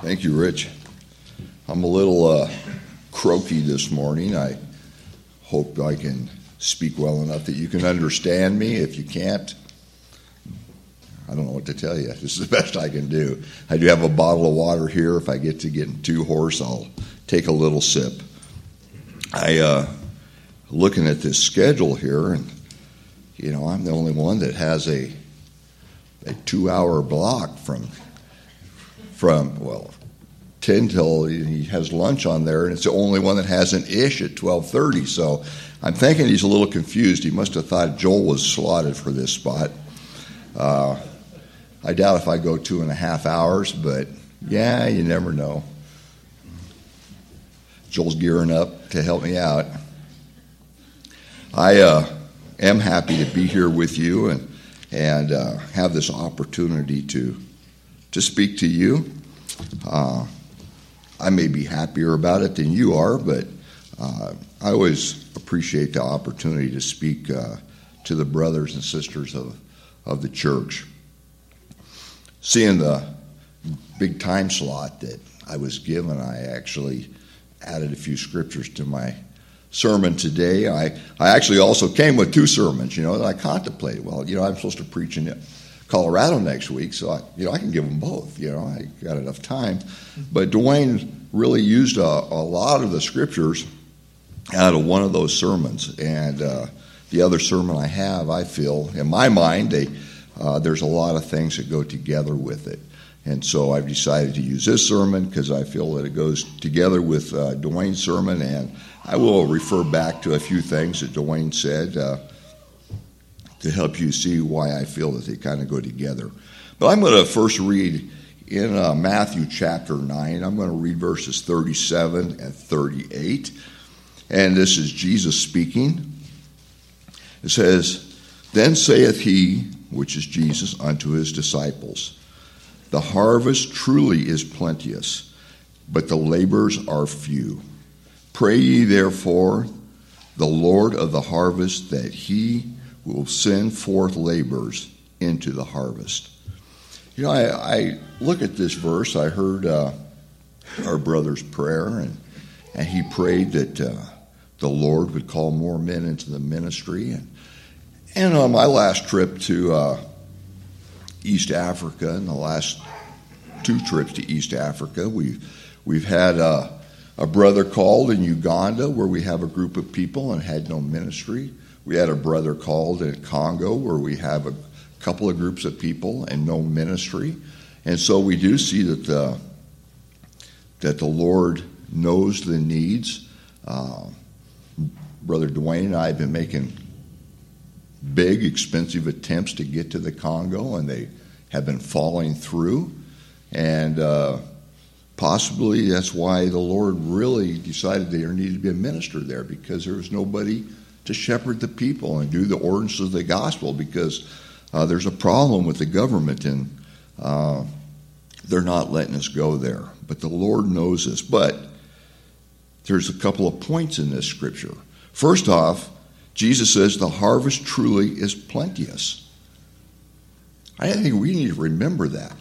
Thank you, Rich. I'm a little croaky this morning. I hope I can speak well enough that you can understand me. If you can't, I don't know what to tell you. This is the best I can do. I do have a bottle of water here. If I get to getting too hoarse, I'll take a little sip. Looking at this schedule here, and I'm the only one that has a 2-hour block from 10 till he has lunch on there, and it's the only one that has an ish at 12:30. So I'm thinking he's a little confused. He must have thought Joel was slotted for this spot. I doubt if I go 2.5 hours, but yeah, you never know. Joel's gearing up to help me out. I am happy to be here with you and have this opportunity to speak to you. I may be happier about it than you are, but I always appreciate the opportunity to speak to the brothers and sisters of the church. Seeing the big time slot that I was given, I actually added a few scriptures to my sermon today. I actually also came with 2 sermons, that I contemplated. Well, I'm supposed to preach in Colorado next week, so I can give them both. I got enough time. But Dwayne really used a lot of the scriptures out of one of those sermons, and the other sermon I have, I feel in my mind, there's a lot of things that go together with it. And so I've decided to use this sermon because I feel that it goes together with Dwayne's sermon, and I will refer back to a few things that Dwayne said to help you see why I feel that they kind of go together. But I'm going to first read in Matthew chapter 9. I'm going to read verses 37 and 38. And this is Jesus speaking. It says, "Then saith he," which is Jesus, "unto his disciples, The harvest truly is plenteous, but the laborers are few. Pray ye therefore the Lord of the harvest that he will send forth laborers into the harvest." I look at this verse. I heard our brother's prayer, and he prayed that the Lord would call more men into the ministry. And on my last trip to East Africa, and the last 2 trips to East Africa, we've had a brother called in Uganda where we have a group of people and had no ministry. We had a brother called in Congo where we have a couple of groups of people and no ministry. And so we do see that the Lord knows the needs. Brother Dwayne and I have been making big, expensive attempts to get to the Congo, and they have been falling through. And possibly that's why the Lord really decided there needed to be a minister there, because there was nobody to shepherd the people and do the ordinances of the gospel, because there's a problem with the government, and they're not letting us go there. But the Lord knows this. But there's a couple of points in this scripture. First off, Jesus says the harvest truly is plenteous. I think we need to remember that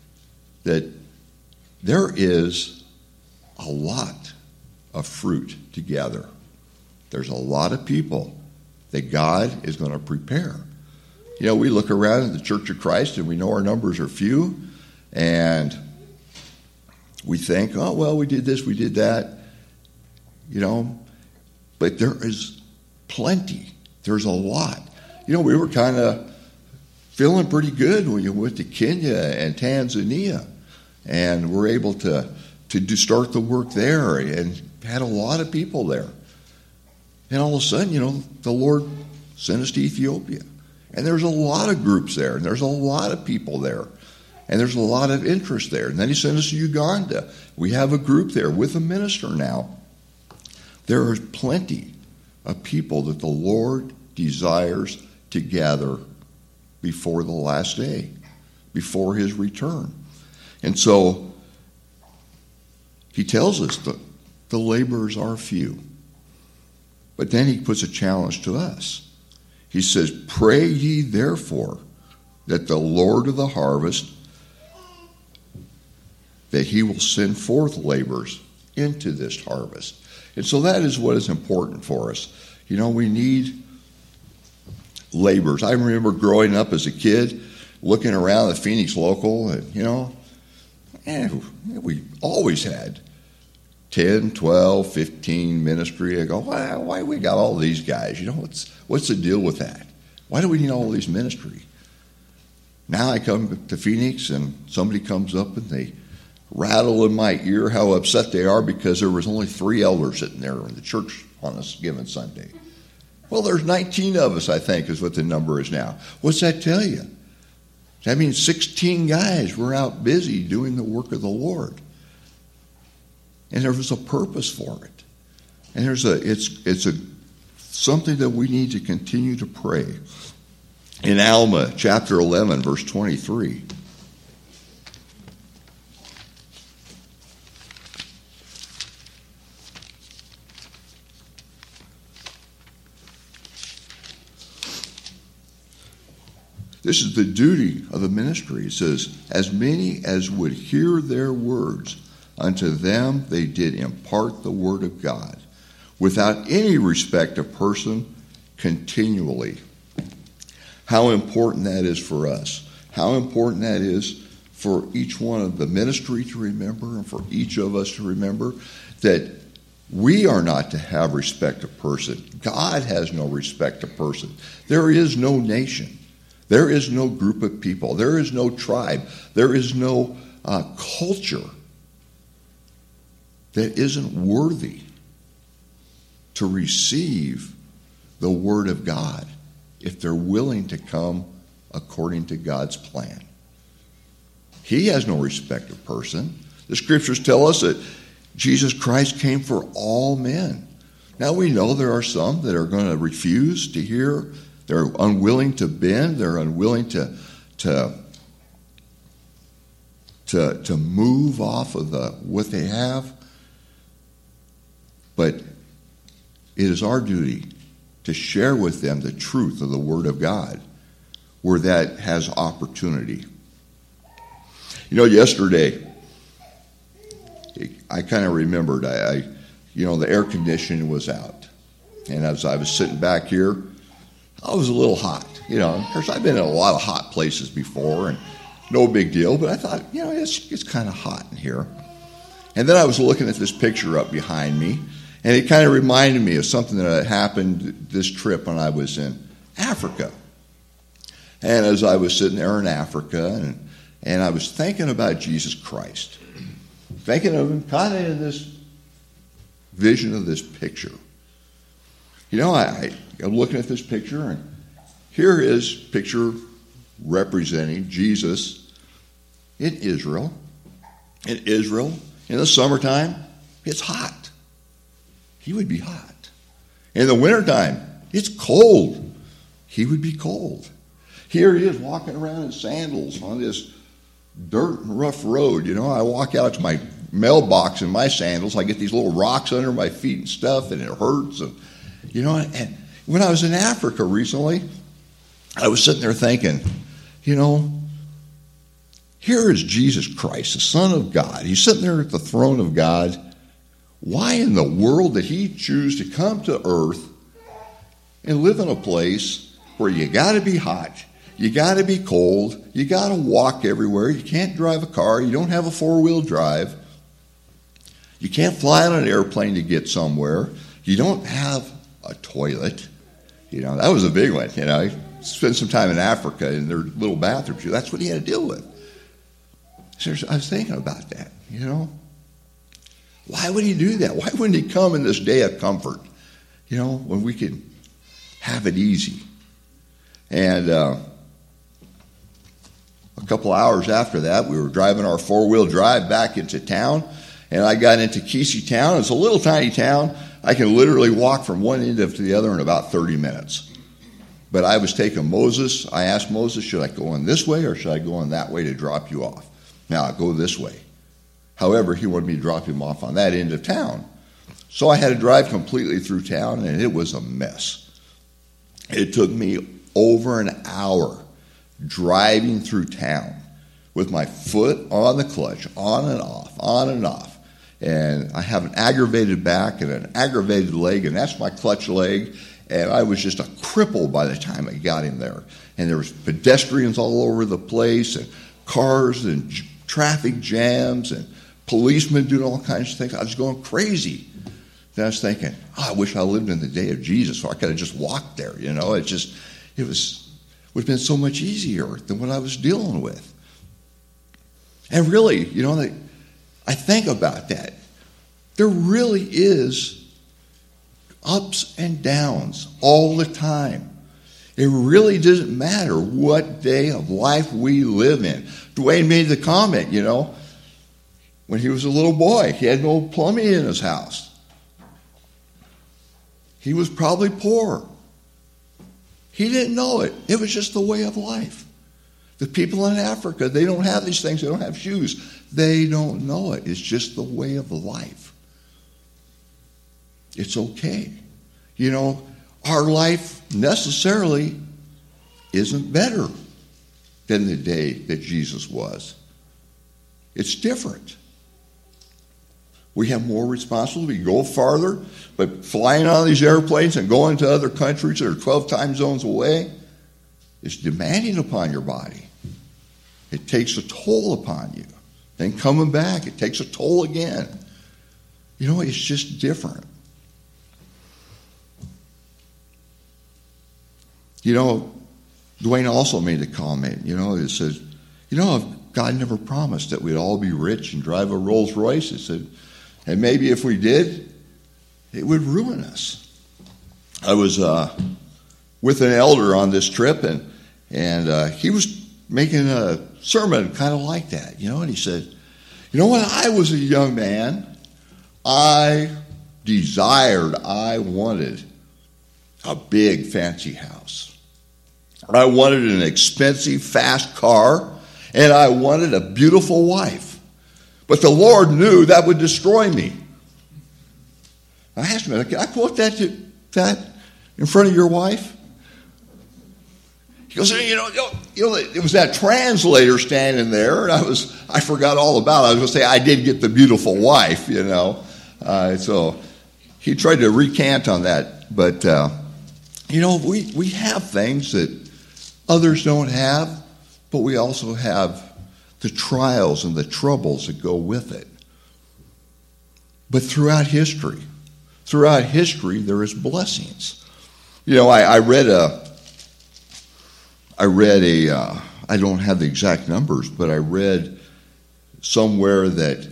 there is a lot of fruit to gather. There's a lot of people that God is going to prepare. We look around at the Church of Christ and we know our numbers are few, and we think, oh, well, we did this, we did that, but there is plenty. There's a lot. We were kind of feeling pretty good when you went to Kenya and Tanzania, and we're able to start the work there and had a lot of people there. And all of a sudden, the Lord sent us to Ethiopia. And there's a lot of groups there, and there's a lot of people there, and there's a lot of interest there. And then he sent us to Uganda. We have a group there with a minister now. There is plenty of people that the Lord desires to gather before the last day, before his return. And so he tells us that the laborers are few. But then he puts a challenge to us. He says, "Pray ye therefore that the Lord of the harvest that he will send forth laborers into this harvest. And so that is what is important for us. We need laborers. I remember growing up as a kid, looking around the Phoenix local, and, we always had 10, 12, 15 ministry. I go, why we got all these guys? What's the deal with that? Why do we need all these ministry? Now I come to Phoenix and somebody comes up and they rattle in my ear how upset they are because there was only 3 elders sitting there in the church on a given Sunday. Well, there's 19 of us, I think, is what the number is now. What's that tell you? That means 16 guys were out busy doing the work of the Lord. And there was a purpose for it. And it's something that we need to continue to pray. In Alma, chapter 11, verse 23. This is the duty of the ministry. It says, as many as would hear their words, unto them they did impart the word of God, without any respect of person, continually. How important that is for us. How important that is for each one of the ministry to remember and for each of us to remember that we are not to have respect of person. God has no respect of person. There is no nation. There is no group of people. There is no tribe. There is no culture that isn't worthy to receive the word of God if they're willing to come according to God's plan. He has no respect of person. The scriptures tell us that Jesus Christ came for all men. Now we know there are some that are going to refuse to hear. They're unwilling to bend. They're unwilling to move off of what they have. But it is our duty to share with them the truth of the Word of God, where that has opportunity. Yesterday, I kind of remembered, the air conditioning was out. And as I was sitting back here, I was a little hot. Of course, I've been in a lot of hot places before, and no big deal, but I thought, it's kind of hot in here. And then I was looking at this picture up behind me, and it kind of reminded me of something that had happened this trip when I was in Africa. And as I was sitting there in Africa, and I was thinking about Jesus Christ, thinking of him kind of in this vision of this picture. I'm looking at this picture, and here is a picture representing Jesus in Israel. In Israel, in the summertime, it's hot. He would be hot. In the wintertime, it's cold. He would be cold. Here he is walking around in sandals on this dirt and rough road. I walk out to my mailbox in my sandals. I get these little rocks under my feet and stuff, and it hurts. And when I was in Africa recently, I was sitting there thinking, here is Jesus Christ, the Son of God. He's sitting there at the throne of God. Why in the world did he choose to come to earth and live in a place where you got to be hot, you got to be cold, you got to walk everywhere, you can't drive a car, you don't have a four-wheel drive, you can't fly on an airplane to get somewhere, you don't have a toilet. That was a big one. I spent some time in Africa in their little bathrooms. That's what he had to deal with. So I was thinking about that, Why would he do that? Why wouldn't he come in this day of comfort, when we could have it easy? And a couple hours after that, we were driving our four-wheel drive back into town, and I got into Kisi town. It's a little tiny town. I can literally walk from one end to the other in about 30 minutes. But I was taking Moses. I asked Moses, should I go in this way or should I go in that way to drop you off? Now, I'll go this way. However, he wanted me to drop him off on that end of town. So I had to drive completely through town, and it was a mess. It took me over an hour driving through town with my foot on the clutch, on and off, on and off. And I have an aggravated back and an aggravated leg, and that's my clutch leg. And I was just a cripple by the time I got him there. And there was pedestrians all over the place, and cars and traffic jams, and policemen doing all kinds of things. I was going crazy. Then I was thinking, I wish I lived in the day of Jesus, so I could have just walked there. It would have been so much easier than what I was dealing with. And really, I think about that. There really is ups and downs all the time. It really doesn't matter what day of life we live in. Dwayne made the comment, when he was a little boy, he had no plumbing in his house. He was probably poor. He didn't know it. It was just the way of life. The people in Africa, they don't have these things. They don't have shoes. They don't know it. It's just the way of life. It's okay. Our life necessarily isn't better than the day that Jesus was. It's different. We have more responsibility. We go farther, but flying on these airplanes and going to other countries that are 12 time zones away is demanding upon your body. It takes a toll upon you. Then coming back, it takes a toll again. It's just different. Dwayne also made a comment, it says, God never promised that we'd all be rich and drive a Rolls Royce. He said, and maybe if we did, it would ruin us. I was with an elder on this trip, and he was making a sermon kind of like that, and he said, when I was a young man, I wanted a big fancy house. I wanted an expensive, fast car, and I wanted a beautiful wife. But the Lord knew that would destroy me. I asked him, can I quote that in front of your wife? He goes, it was that translator standing there, and I forgot all about it. I was going to say, I did get the beautiful wife, So he tried to recant on that. But, we have things that others don't have, but we also have the trials and the troubles that go with it. But throughout history, there is blessings. I read I don't have the exact numbers, but I read somewhere that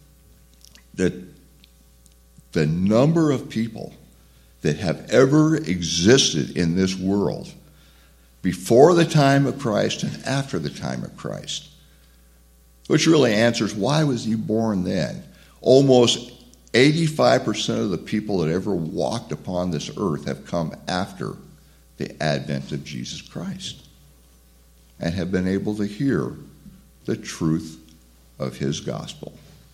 the number of people that have ever existed in this world before the time of Christ and after the time of Christ, which really answers why was he born then. Almost 85% of the people that ever walked upon this earth have come after the advent of Jesus Christ and have been able to hear the truth of his gospel.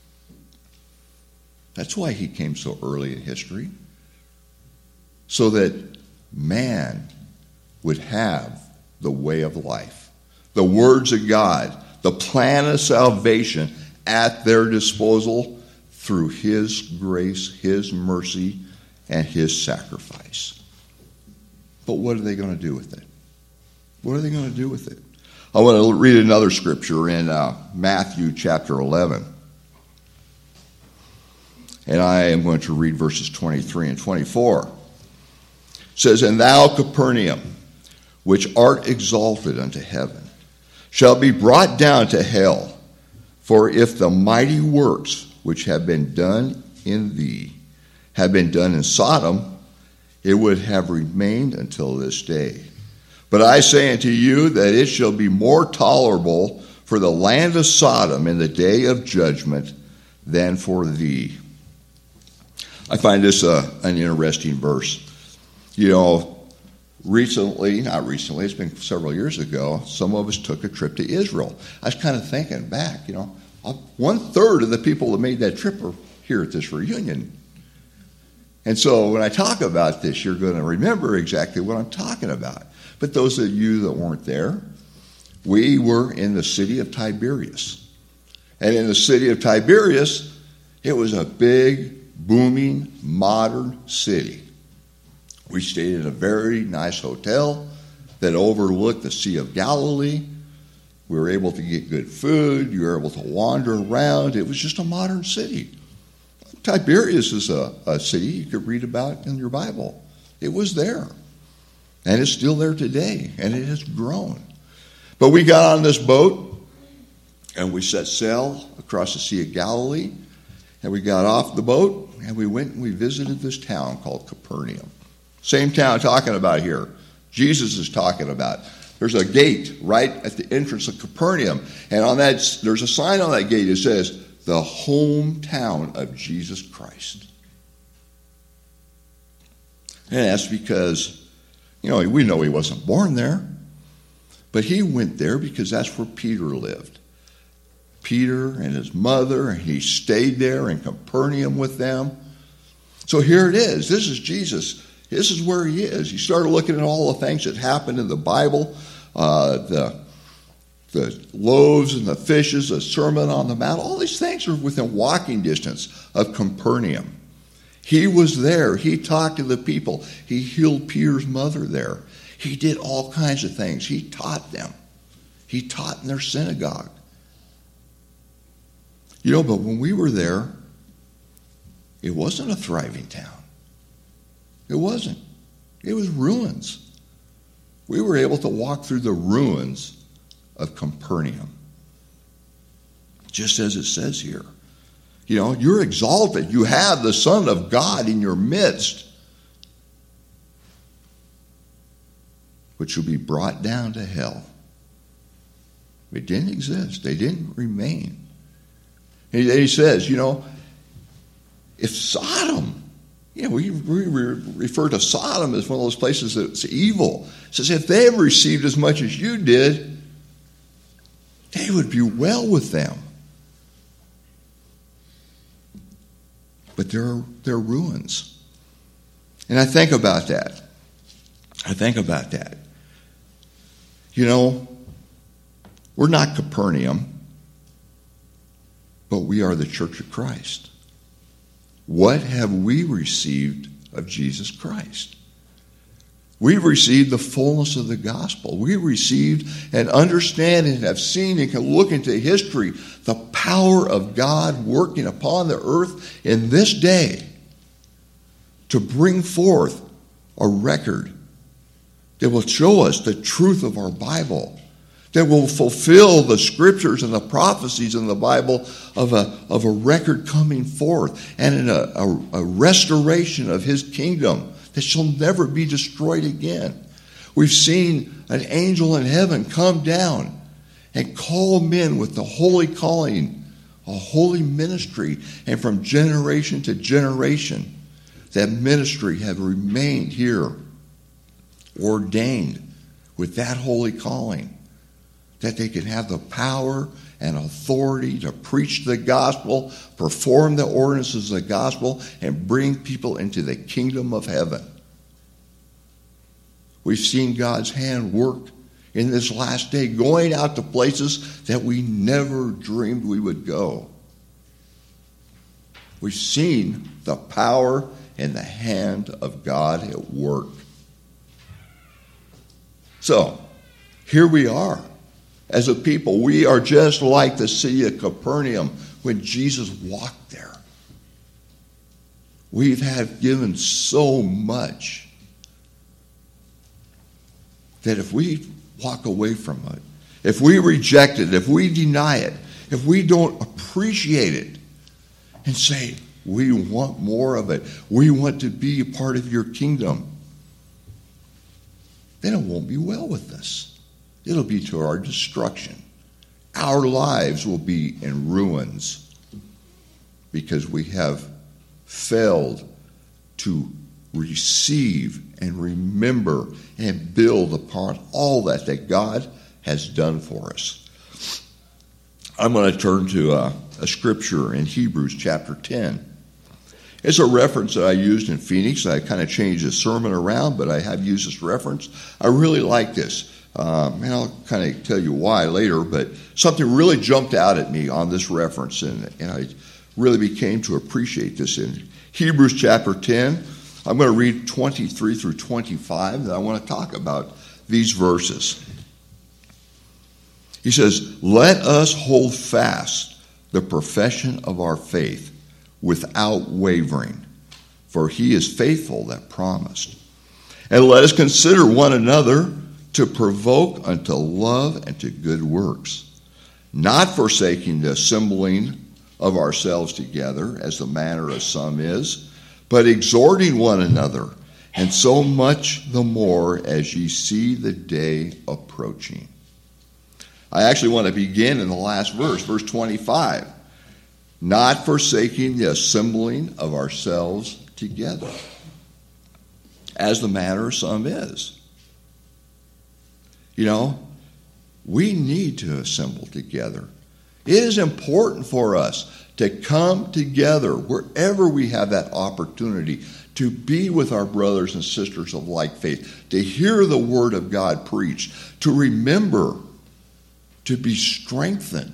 That's why he came so early in history, so that man would have the way of life, the words of God, the plan of salvation at their disposal through his grace, his mercy, and his sacrifice. But what are they going to do with it? What are they going to do with it? I want to read another scripture in Matthew chapter 11. And I am going to read verses 23 and 24. It says, And thou, Capernaum, which art exalted unto heaven, shall be brought down to hell. For if the mighty works which have been done in thee had been done in Sodom, it would have remained until this day. But I say unto you that it shall be more tolerable for the land of Sodom in the day of judgment than for thee. I find this an interesting verse. Not recently, it's been several years ago, some of us took a trip to Israel. I was kind of thinking back, 1/3 of the people that made that trip are here at this reunion. And so when I talk about this, you're going to remember exactly what I'm talking about. But those of you that weren't there, we were in the city of Tiberias. And in the city of Tiberias, it was a big, booming, modern city. We stayed in a very nice hotel that overlooked the Sea of Galilee. We were able to get good food. You were able to wander around. It was just a modern city. Tiberias is a city you could read about in your Bible. It was there. And it's still there today. And it has grown. But we got on this boat and we set sail across the Sea of Galilee. And we got off the boat and we went and we visited this town called Capernaum. Same town I'm talking about here. Jesus is talking about. There's a gate right at the entrance of Capernaum. And on that, there's a sign on that gate that says, the hometown of Jesus Christ. And that's because, we know he wasn't born there. But he went there because that's where Peter lived. Peter and his mother, and he stayed there in Capernaum with them. So here it is. This is Jesus. This is where he is. You started looking at all the things that happened in the Bible, the loaves and the fishes, the Sermon on the Mount. All these things are within walking distance of Capernaum. He was there. He talked to the people. He healed Peter's mother there. He did all kinds of things. He taught them. He taught in their synagogue. But when we were there, it wasn't a thriving town. It wasn't. It was ruins. We were able to walk through the ruins of Capernaum. Just as it says here. You're exalted. You have the Son of God in your midst, which will be brought down to hell. It didn't exist. They didn't remain. He says, if Sodom, we refer to Sodom as one of those places that's evil. It says, if they have received as much as you did, they would be well with them. But they're ruins. And I think about that. We're not Capernaum, but we are the Church of Christ. What have we received of Jesus Christ? We've received the fullness of the gospel. We received and understand and have seen and can look into history the power of God working upon the earth in this day to bring forth a record that will show us the truth of our Bible, that will fulfill the scriptures and the prophecies in the Bible of a record coming forth and in a restoration of his kingdom that shall never be destroyed again. We've seen an angel in heaven come down and call men with the holy calling, a holy ministry, and from generation to generation, that ministry have remained here, ordained with that holy calling, that they can have the power and authority to preach the gospel, perform the ordinances of the gospel, and bring people into the kingdom of heaven. We've seen God's hand work in this last day, going out to places that we never dreamed we would go. We've seen the power and the hand of God at work. So, here we are. As a people, we are just like the city of Capernaum when Jesus walked there. We've had given so much that if we walk away from it, if we reject it, if we deny it, if we don't appreciate it and say, we want more of it, we want to be a part of your kingdom, then it won't be well with us. It'll be to our destruction. Our lives will be in ruins because we have failed to receive and remember and build upon all that God has done for us. I'm going to turn to a scripture in Hebrews chapter 10. It's a reference that I used in Phoenix. I kind of changed the sermon around, but I have used this reference. I really like this. And I'll kind of tell you why later, but something really jumped out at me on this reference, and I really became to appreciate this in Hebrews chapter 10. I'm going to read 23 through 25, and I want to talk about these verses. He says, "Let us hold fast the profession of our faith without wavering, for he is faithful that promised. And let us consider one another to provoke unto love and to good works, not forsaking the assembling of ourselves together, as the manner of some is, but exhorting one another, and so much the more as ye see the day approaching." I actually want to begin in the last verse, verse 25. "Not forsaking the assembling of ourselves together, as the manner of some is." You know, we need to assemble together. It is important for us to come together wherever we have that opportunity to be with our brothers and sisters of like faith, to hear the Word of God preached, to remember, to be strengthened.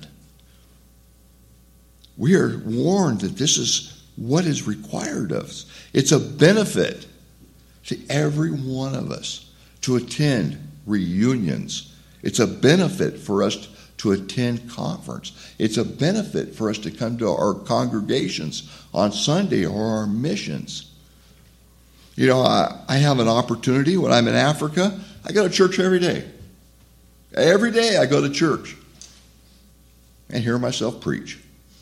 We are warned that this is what is required of us. It's a benefit to every one of us to attend reunions. It's a benefit for us to attend conference. It's a benefit for us to come to our congregations on Sunday or our missions. You know, I have an opportunity when I'm in Africa. I go to church every day. Every day I go to church and hear myself preach.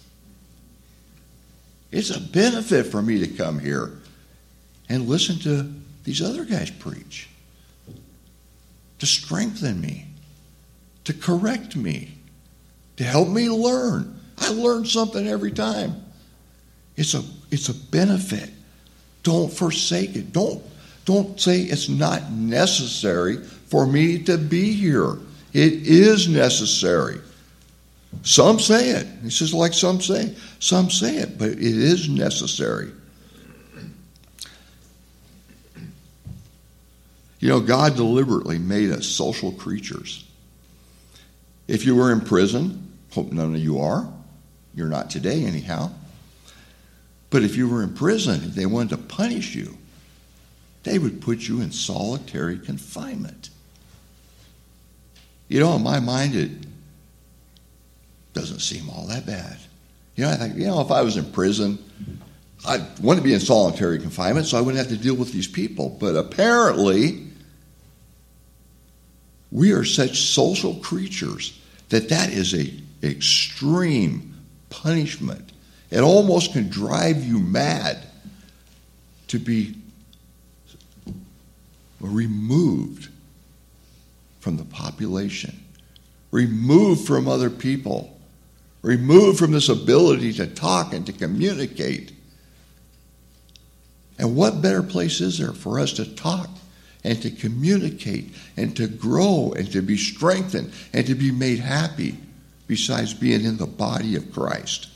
It's a benefit for me to come here and listen to these other guys preach, to strengthen me, to correct me, to help me learn. I learn something every time. It's a benefit. Don't forsake it. Don't say it's not necessary for me to be here. It is necessary. Some say it. He says, like some say it, but it is necessary. You know, God deliberately made us social creatures. If you were in prison, hope none of you are. You're not today anyhow. But if you were in prison, if they wanted to punish you, they would put you in solitary confinement. You know, in my mind, it doesn't seem all that bad. You know, I think, if I was in prison, I'd want to be in solitary confinement so I wouldn't have to deal with these people. But apparently, we are such social creatures that is an extreme punishment. It almost can drive you mad to be removed from the population, removed from other people, removed from this ability to talk and to communicate. And what better place is there for us to talk and to communicate and to grow and to be strengthened and to be made happy besides being in the body of Christ?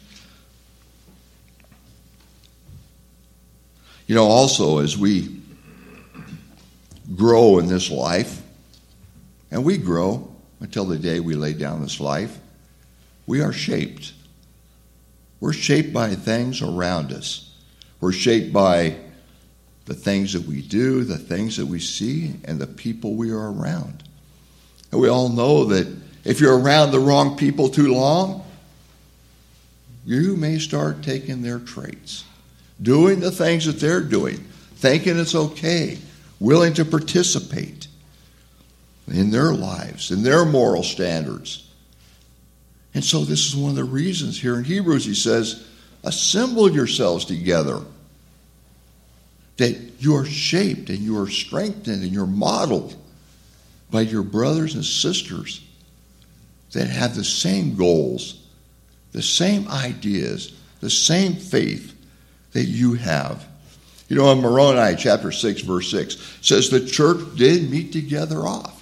You know, also as we grow in this life, and we grow until the day we lay down this life, we are shaped. We're shaped by things around us. We're shaped by the things that we do, the things that we see, and the people we are around. And we all know that if you're around the wrong people too long, you may start taking their traits, doing the things that they're doing, thinking it's okay, willing to participate in their lives, in their moral standards. And so this is one of the reasons here in Hebrews he says, assemble yourselves together, that you are shaped and you are strengthened and you're modeled by your brothers and sisters that have the same goals, the same ideas, the same faith that you have. You know, in Moroni chapter 6, verse 6, says the church did meet together oft.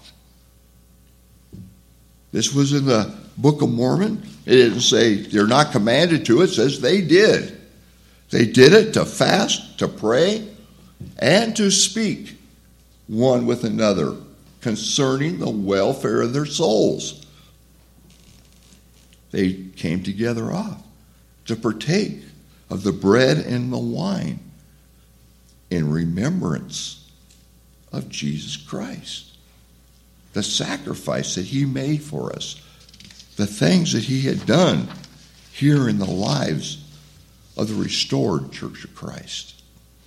This was in the Book of Mormon. It didn't say they're not commanded to. It says they did. They did it to fast, to pray, and to speak one with another concerning the welfare of their souls. They came together to partake of the bread and the wine in remembrance of Jesus Christ. The sacrifice that he made for us, the things that he had done here in the lives of the restored Church of Christ.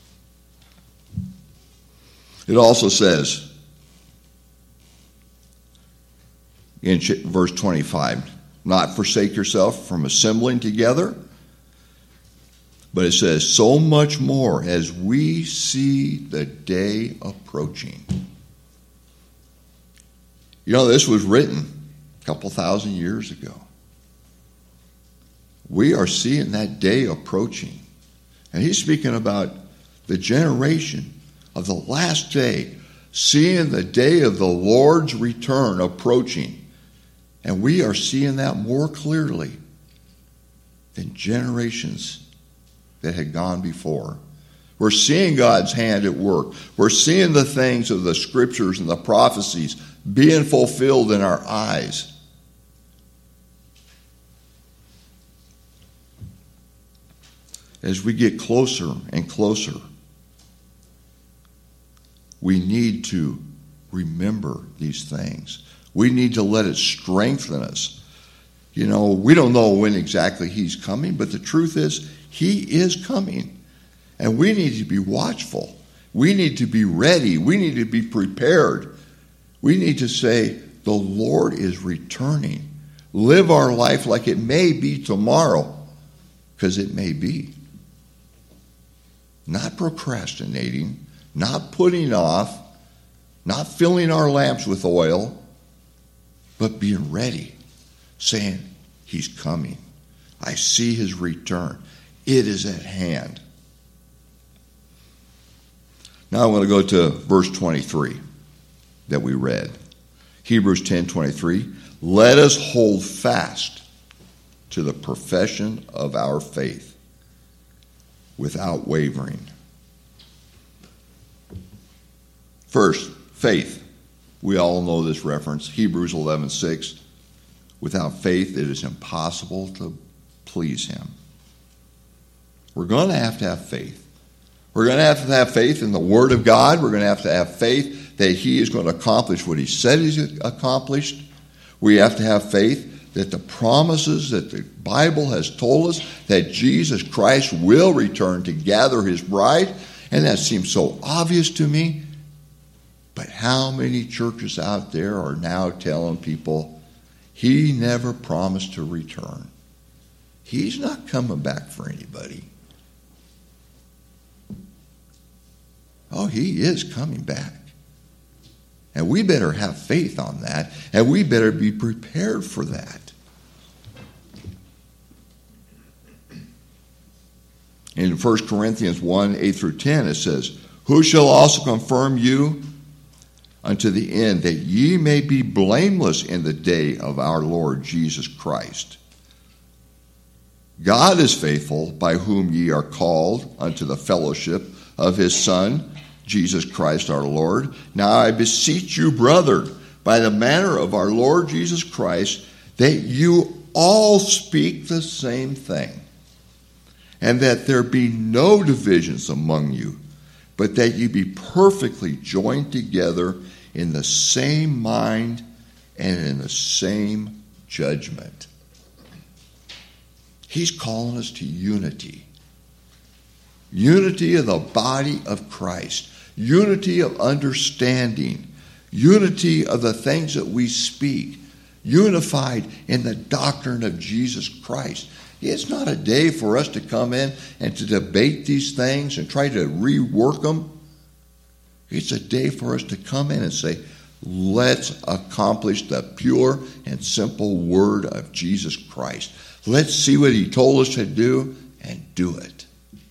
It also says in verse 25, not forsake yourself from assembling together, but it says, so much more as we see the day approaching. You know, this was written a couple thousand years ago. We are seeing that day approaching. And he's speaking about the generation of the last day, seeing the day of the Lord's return approaching. And we are seeing that more clearly than generations that had gone before. We're seeing God's hand at work. We're seeing the things of the scriptures and the prophecies being fulfilled in our eyes. As we get closer and closer, we need to remember these things. We need to let it strengthen us. You know, we don't know when exactly he's coming, but the truth is, he is coming. And we need to be watchful. We need to be ready. We need to be prepared. We need to say, the Lord is returning. Live our life like it may be tomorrow, because it may be. Not procrastinating, not putting off, not filling our lamps with oil, but being ready, saying, he's coming. I see his return. It is at hand. Now I want to go to verse 23 that we read. Hebrews 10:23. Let us hold fast to the profession of our faith without wavering. First, faith. We all know this reference. Hebrews 11:6. Without faith, it is impossible to please him. We're going to have faith. We're going to have faith in the Word of God. We're going to have faith that he is going to accomplish what he said he's accomplished. We have to have faith that the promises that the Bible has told us, that Jesus Christ will return to gather his bride. And that seems so obvious to me. But how many churches out there are now telling people, he never promised to return. He's not coming back for anybody. Oh, he is coming back. And we better have faith on that, and we better be prepared for that. In 1 Corinthians 1:8-10, it says, who shall also confirm you unto the end, that ye may be blameless in the day of our Lord Jesus Christ. God is faithful, by whom ye are called unto the fellowship of his Son, Jesus Christ our Lord. Now I beseech you, brother, by the manner of our Lord Jesus Christ, that you all speak the same thing, and that there be no divisions among you, but that you be perfectly joined together in the same mind and in the same judgment. He's calling us to unity. Unity of the body of Christ. Unity of understanding. Unity of the things that we speak. Unified in the doctrine of Jesus Christ. It's not a day for us to come in and to debate these things and try to rework them. It's a day for us to come in and say, let's accomplish the pure and simple word of Jesus Christ. Let's see what he told us to do and do it.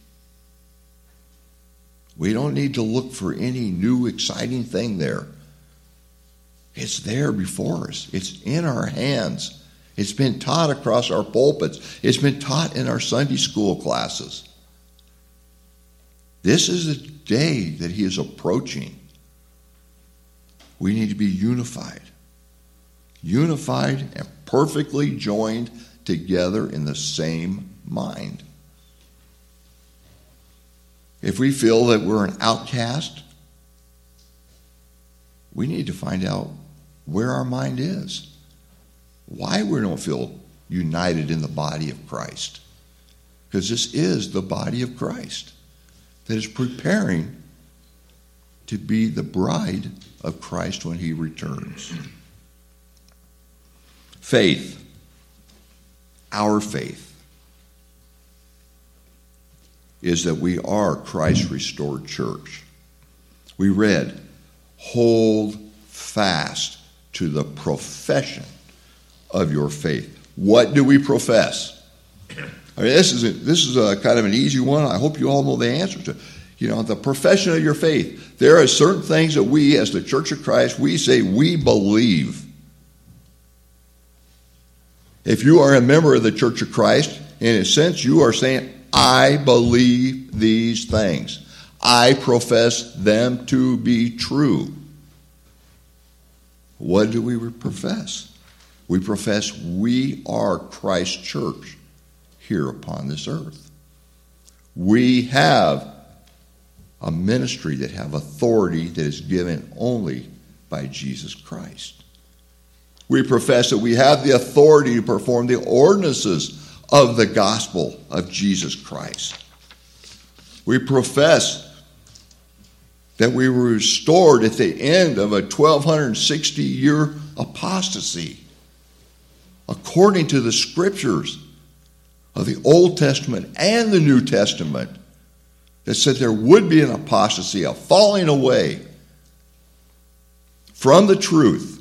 We don't need to look for any new exciting thing there. It's there before us. It's in our hands. It's been taught across our pulpits. It's been taught in our Sunday school classes. This is the day that he is approaching. We need to be unified. Unified and perfectly joined together in the same mind. If we feel that we're an outcast, we need to find out where our mind is. Why we don't feel united in the body of Christ. Because this is the body of Christ that is preparing to be the bride of Christ when he returns. Faith, our faith, is that we are Christ's restored church. We read, hold fast to the profession of your faith. What do we profess? I mean, this is a kind of an easy one. I hope you all know the answer to it. The profession of your faith. There are certain things that we, as the Church of Christ, we say we believe. If you are a member of the Church of Christ, in a sense, you are saying, I believe these things. I profess them to be true. What do we profess? We profess we are Christ's church here upon this earth. We have a ministry that have authority that is given only by Jesus Christ. We profess that we have the authority to perform the ordinances of the gospel of Jesus Christ. We profess that we were restored at the end of a 1260-year apostasy, according to the scriptures of the Old Testament and the New Testament, that said there would be an apostasy, a falling away from the truth.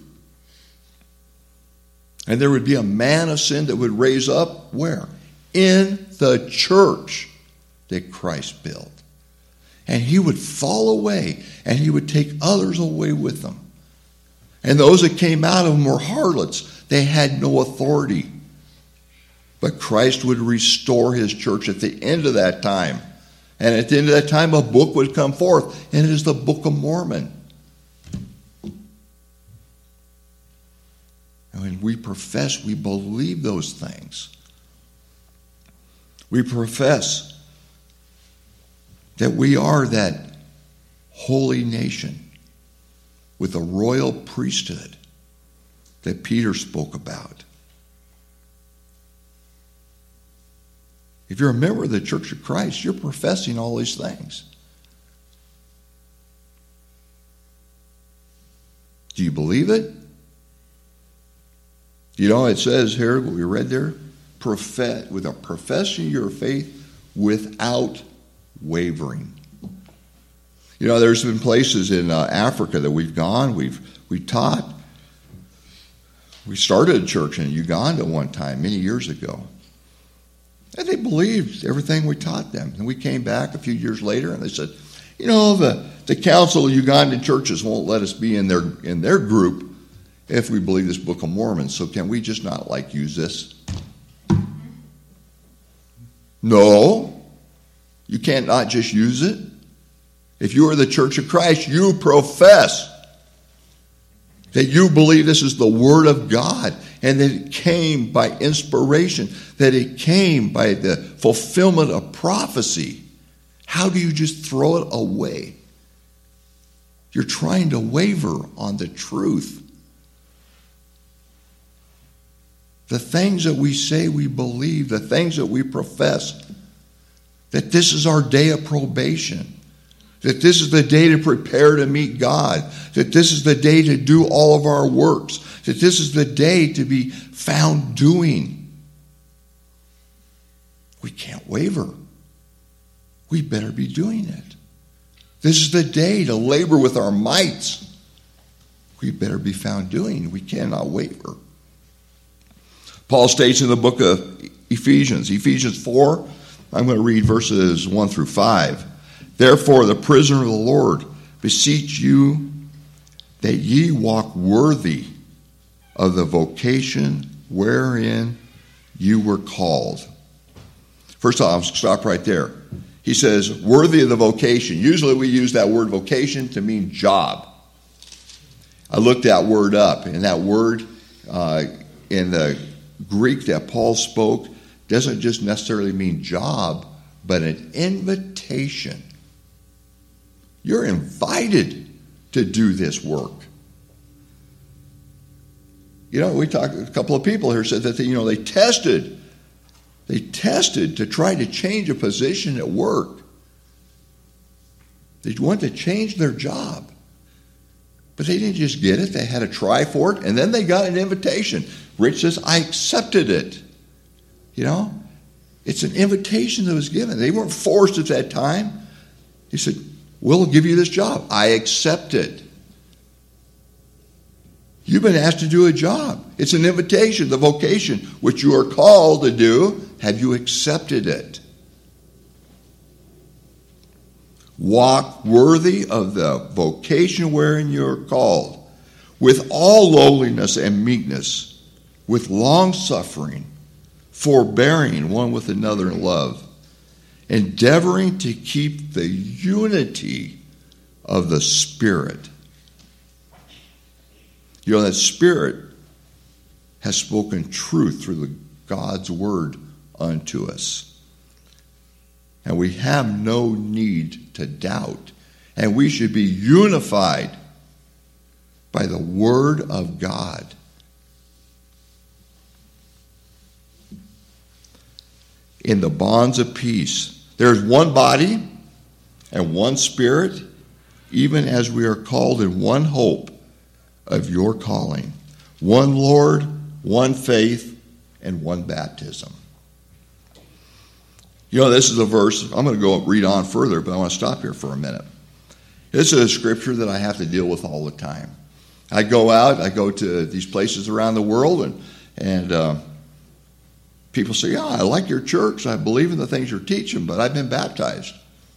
And there would be a man of sin that would raise up, where? In the church that Christ built. And he would fall away, and he would take others away with him. And those that came out of them were harlots. They had no authority. But Christ would restore his church at the end of that time. And at the end of that time, a book would come forth, and it is the Book of Mormon. And when we profess, we believe those things. We profess that we are that holy nation with a royal priesthood that Peter spoke about. If you're a member of the Church of Christ, you're professing all these things. Do you believe it? It says here, what we read there, with a profession of your faith without wavering. There's been places in Africa that we've gone, we taught. We started a church in Uganda one time, many years ago. And they believed everything we taught them. And we came back a few years later and they said, the Council of Ugandan Churches won't let us be in their group if we believe this Book of Mormon. So can we just not use this? No. You can't not just use it. If you are the Church of Christ, you profess that you believe this is the Word of God, and that it came by inspiration, that it came by the fulfillment of prophecy. How do you just throw it away? You're trying to waver on the truth. The things that we say we believe, the things that we profess, that this is our day of probation, that this is the day to prepare to meet God, that this is the day to do all of our works, that this is the day to be found doing. We can't waver. We better be doing it. This is the day to labor with our mights. We better be found doing. We cannot waver. Paul states in the book of Ephesians 4, I'm going to read verses 1 through 5. Therefore, the prisoner of the Lord, beseech you that ye walk worthy of the vocation wherein you were called. First off, I'll stop right there. He says, worthy of the vocation. Usually we use that word vocation to mean job. I looked that word up, and that word in the Greek that Paul spoke doesn't just necessarily mean job, but an invitation. You're invited to do this work. You know, we talked, a couple of people here said that they tested to try to change a position at work. They wanted to change their job. But they didn't just get it. They had to try for it, and then they got an invitation. Rich says, I accepted it. You know, it's an invitation that was given. They weren't forced at that time. He said, we'll give you this job. I accept it. You've been asked to do a job. It's an invitation, the vocation, which you are called to do. Have you accepted it? Walk worthy of the vocation wherein you are called, with all lowliness and meekness, with long suffering, forbearing one with another in love, endeavoring to keep the unity of the Spirit. You know, that Spirit has spoken truth through God's word unto us. And we have no need to doubt. And we should be unified by the word of God. In the bonds of peace. There's one body and one Spirit, even as we are called in one hope of your calling. One Lord, one faith, and one baptism. You know, this is a verse, I'm going to go read on further, but I want to stop here for a minute. This is a scripture that I have to deal with all the time. I go to these places around the world, and people say, yeah, I like your church, I believe in the things you're teaching, but I've been baptized.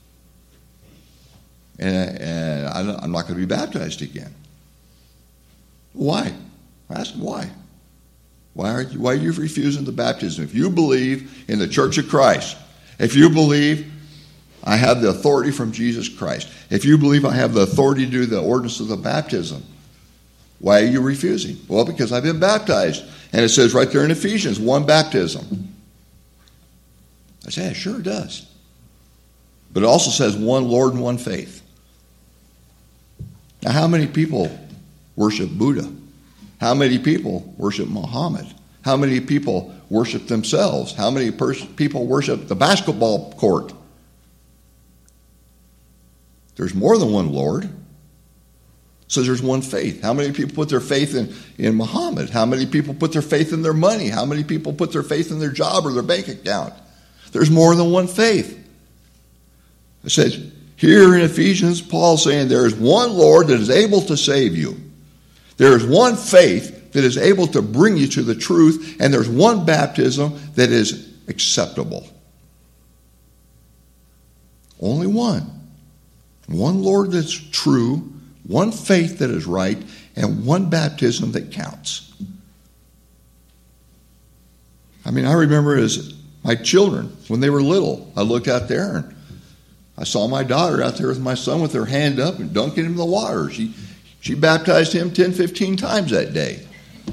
And I'm not going to be baptized again. Why? I ask them, why? Why are you refusing the baptism? If you believe in the Church of Christ, if you believe I have the authority from Jesus Christ, if you believe I have the authority to do the ordinance of the baptism, why are you refusing? Well, because I've been baptized. And it says right there in Ephesians, one baptism. I say, it sure does. But it also says one Lord and one faith. Now, how many people worship Buddha? How many people worship Muhammad? How many people worship themselves? How many people worship the basketball court? There's more than one Lord. So there's one faith. How many people put their faith in Muhammad? How many people put their faith in their money? How many people put their faith in their job or their bank account? There's more than one faith. It says here in Ephesians, Paul's saying there is one Lord that is able to save you. There is one faith that is able to bring you to the truth, and there's one baptism that is acceptable. Only one. One Lord that's true, one faith that is right, and one baptism that counts. I mean, I remember as my children, when they were little, I looked out there and I saw my daughter out there with my son with her hand up and dunking him in the water. She baptized him 10, 15 times that day.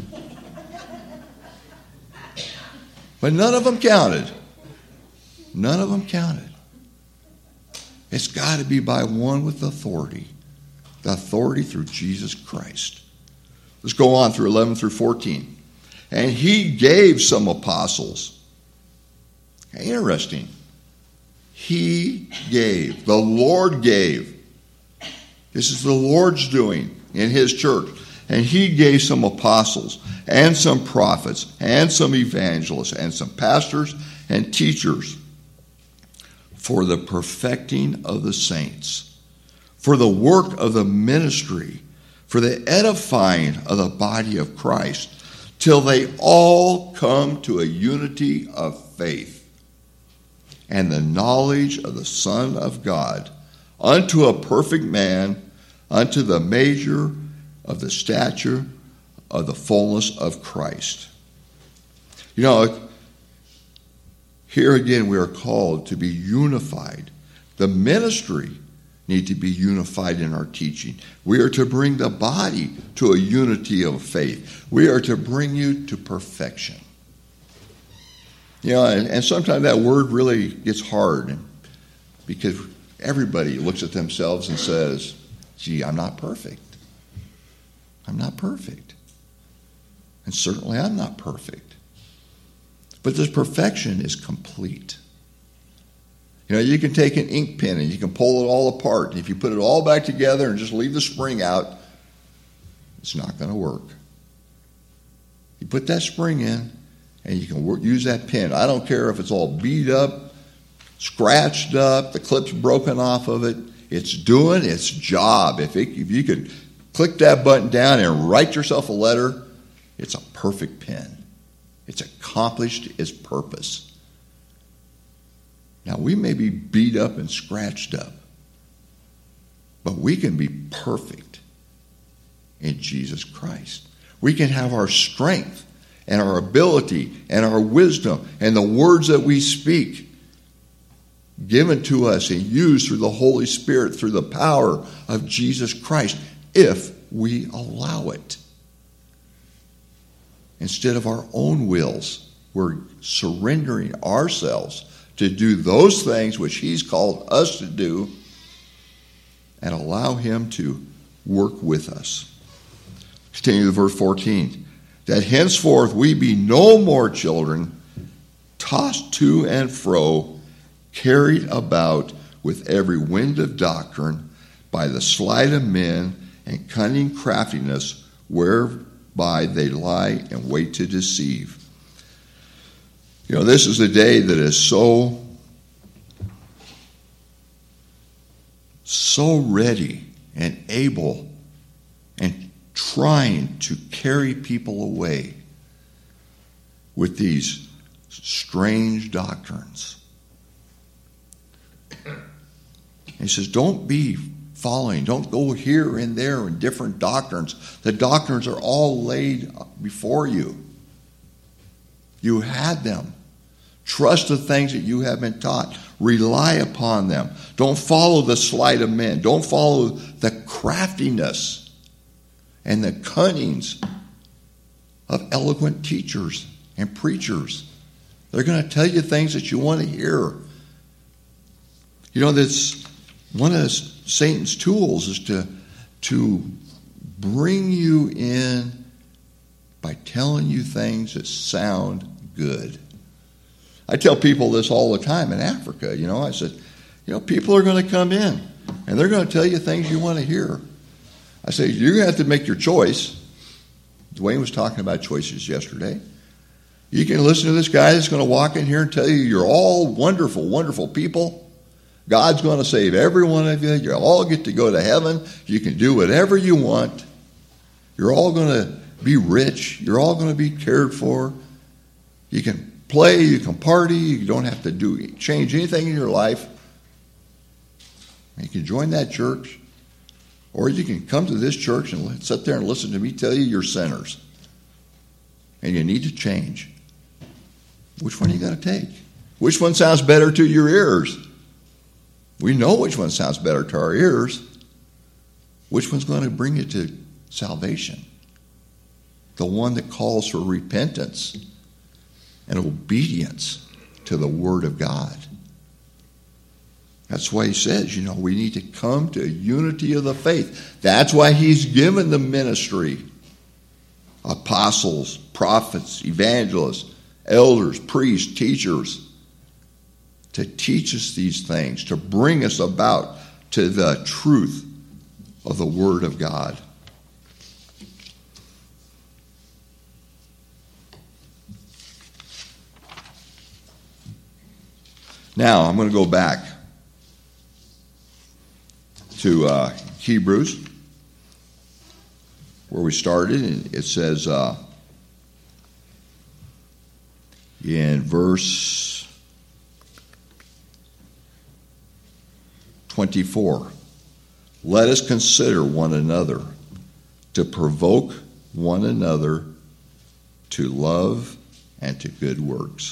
But none of them counted. None of them counted. It's got to be by one with authority. The authority through Jesus Christ. Let's go on through 11 through 14. And he gave some apostles. Interesting. He gave. The Lord gave. This is the Lord's doing in his church. And he gave some apostles and some prophets and some evangelists and some pastors and teachers for the perfecting of the saints, for the work of the ministry, for the edifying of the body of Christ, till they all come to a unity of faith and the knowledge of the Son of God, unto a perfect man, unto the measure of the stature of the fullness of Christ. You know, here again we are called to be unified. The ministry, need to be unified in our teaching. We are to bring the body to a unity of faith. We are to bring you to perfection. You know, and sometimes that word really gets hard because everybody looks at themselves and says, gee, I'm not perfect. I'm not perfect. And certainly I'm not perfect. But this perfection is complete. You know, you can take an ink pen and you can pull it all apart. And if you put it all back together and just leave the spring out, it's not going to work. You put that spring in and you can use that pen. I don't care if it's all beat up, scratched up, the clip's broken off of it. It's doing its job. If you could click that button down and write yourself a letter, it's a perfect pen. It's accomplished its purpose. Now, we may be beat up and scratched up, but we can be perfect in Jesus Christ. We can have our strength and our ability and our wisdom and the words that we speak given to us and used through the Holy Spirit, through the power of Jesus Christ, if we allow it. Instead of our own wills, we're surrendering ourselves to do those things which He's called us to do and allow Him to work with us. Continue to verse 14. That henceforth we be no more children, tossed to and fro, carried about with every wind of doctrine, by the sleight of men and cunning craftiness, whereby they lie and wait to deceive. You know, this is a day that is so ready and able and trying to carry people away with these strange doctrines. He says, don't be following. Don't go here and there in different doctrines. The doctrines are all laid before you. You had them. Trust the things that you have been taught. Rely upon them. Don't follow the sleight of men. Don't follow the craftiness and the cunnings of eloquent teachers and preachers. They're going to tell you things that you want to hear. You know, that's one of Satan's tools is to bring you in by telling you things that sound good. I tell people this all the time in Africa. You know, I said, you know, people are going to come in and they're going to tell you things you want to hear. I say, you're going to have to make your choice. Dwayne was talking about choices yesterday. You can listen to this guy that's going to walk in here and tell you you're all wonderful, wonderful people. God's going to save every one of you. You all get to go to heaven. You can do whatever you want. You're all going to be rich. You're all going to be cared for. You can play, you can party, you don't have to change anything in your life. You can join that church, or you can come to this church and sit there and listen to me tell you you're sinners and you need to change. Which one are you going to take? Which one sounds better to your ears? We know which one sounds better to our ears. Which one's going to bring you to salvation? The one that calls for repentance and obedience to the Word of God. That's why he says, you know, we need to come to a unity of the faith. That's why he's given the ministry. Apostles, prophets, evangelists, elders, priests, teachers, to teach us these things, to bring us about to the truth of the Word of God. Now, I'm going to go back to Hebrews, where we started. And it says in verse 24, let us consider one another to provoke one another to love and to good works.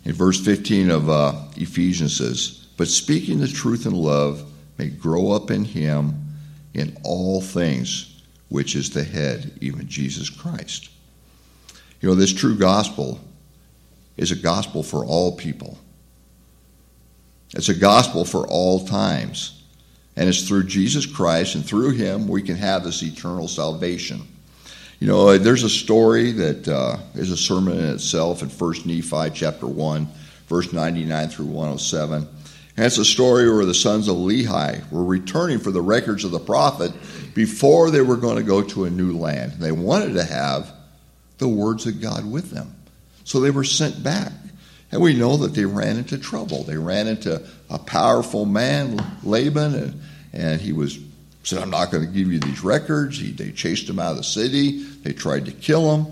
In verse 15 of Ephesians says, "But speaking the truth in love may grow up in him in all things, which is the head, even Jesus Christ." You know, this true gospel is a gospel for all people. It's a gospel for all times. And it's through Jesus Christ, and through him we can have this eternal salvation. You know, there's a story that is a sermon in itself in 1 Nephi chapter 1, verse 99 through 107. And it's a story where the sons of Lehi were returning for the records of the prophet before they were going to go to a new land. They wanted to have the words of God with them. So they were sent back. And we know that they ran into trouble. They ran into a powerful man, Laban, and he said, "I'm not going to give you these records." They chased him out of the city. They tried to kill him.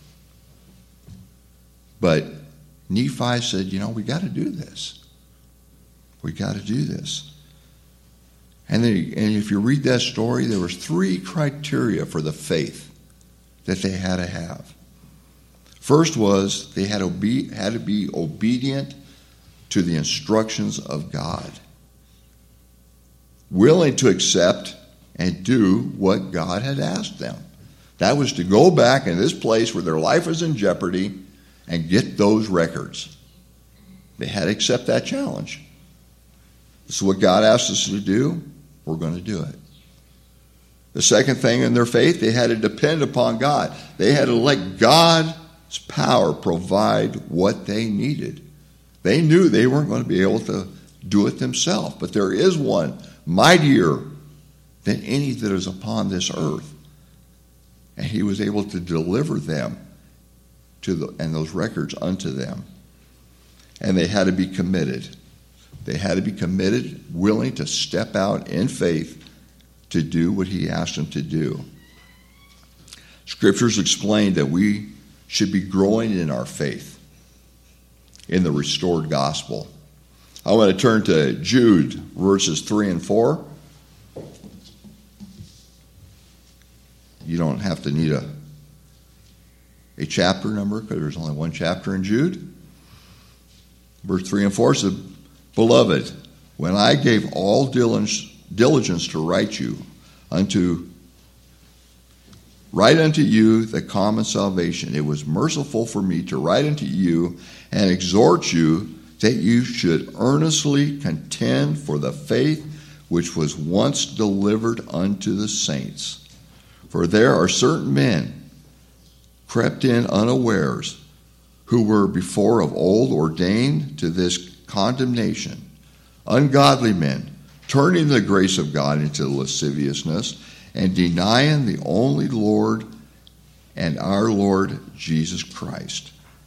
But Nephi said, "You know, we got to do this. We got to do this." And if you read that story, there was 3 criteria for the faith that they had to have. First was they had to be obedient to the instructions of God, willing to accept and do what God had asked them. That was to go back in this place where their life was in jeopardy and get those records. They had to accept that challenge. This is what God asked us to do. We're going to do it. The second thing in their faith, they had to depend upon God. They had to let God's power provide what they needed. They knew they weren't going to be able to do it themselves, but there is one mightier than any that is upon this earth. And he was able to deliver them and those records unto them. And they had to be committed. They had to be committed, willing to step out in faith to do what he asked them to do. Scriptures explain that we should be growing in our faith in the restored gospel. I want to turn to Jude, verses 3 and 4. You don't have to need a chapter number because there's only one chapter in Jude. Verse 3 and 4 says, "Beloved, when I gave all diligence to write unto you the common salvation, it was merciful for me to write unto you and exhort you that you should earnestly contend for the faith which was once delivered unto the saints. For there are certain men crept in unawares, who were before of old ordained to this condemnation, ungodly men, turning the grace of God into lasciviousness, and denying the only Lord and our Lord Jesus Christ."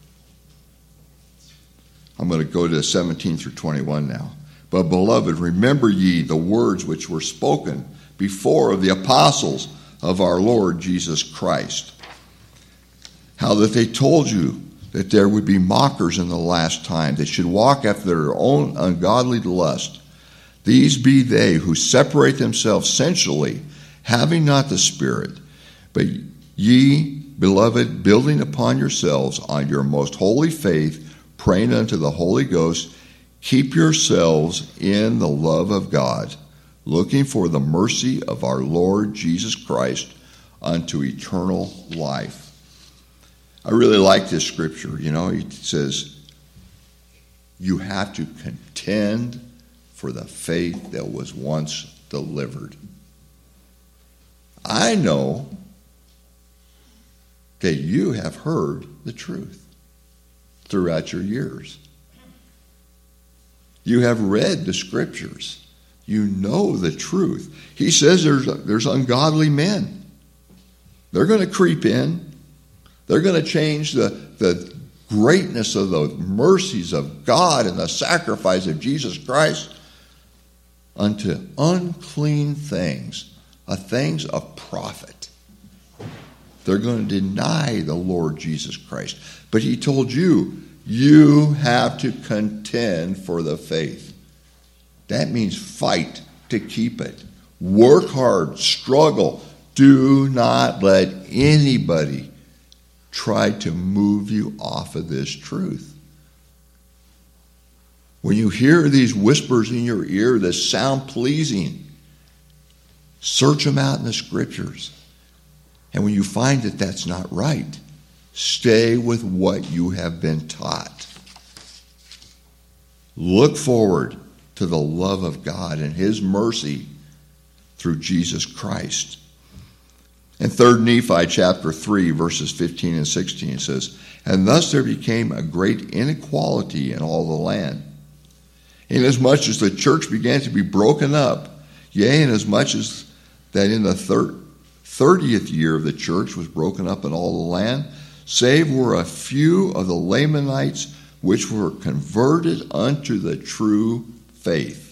I'm going to go to 17 through 21 now. "But beloved, remember ye the words which were spoken before of the apostles of our Lord Jesus Christ, how that they told you that there would be mockers in the last time, that should walk after their own ungodly lust. These be they who separate themselves sensually, having not the Spirit. But ye, beloved, building upon yourselves on your most holy faith, praying unto the Holy Ghost, keep yourselves in the love of God, looking for the mercy of our Lord Jesus Christ unto eternal life." I really like this scripture. You know, it says, you have to contend for the faith that was once delivered. I know that you have heard the truth throughout your years. You have read the scriptures. You know the truth. He says there's ungodly men. They're going to creep in. They're going to change the greatness of the mercies of God and the sacrifice of Jesus Christ unto unclean things, things of profit. They're going to deny the Lord Jesus Christ. But he told you, you have to contend for the faith. That means fight to keep it. Work hard, struggle. Do not let anybody try to move you off of this truth. When you hear these whispers in your ear that sound pleasing, search them out in the Scriptures. And when you find that that's not right, stay with what you have been taught. Look forward to the love of God and His mercy through Jesus Christ. In 3 Nephi chapter 3, verses 15 and 16, it says, "And thus there became a great inequality in all the land, inasmuch as the church began to be broken up, yea, inasmuch as that in the 30th year of the church was broken up in all the land, save were a few of the Lamanites which were converted unto the true faith."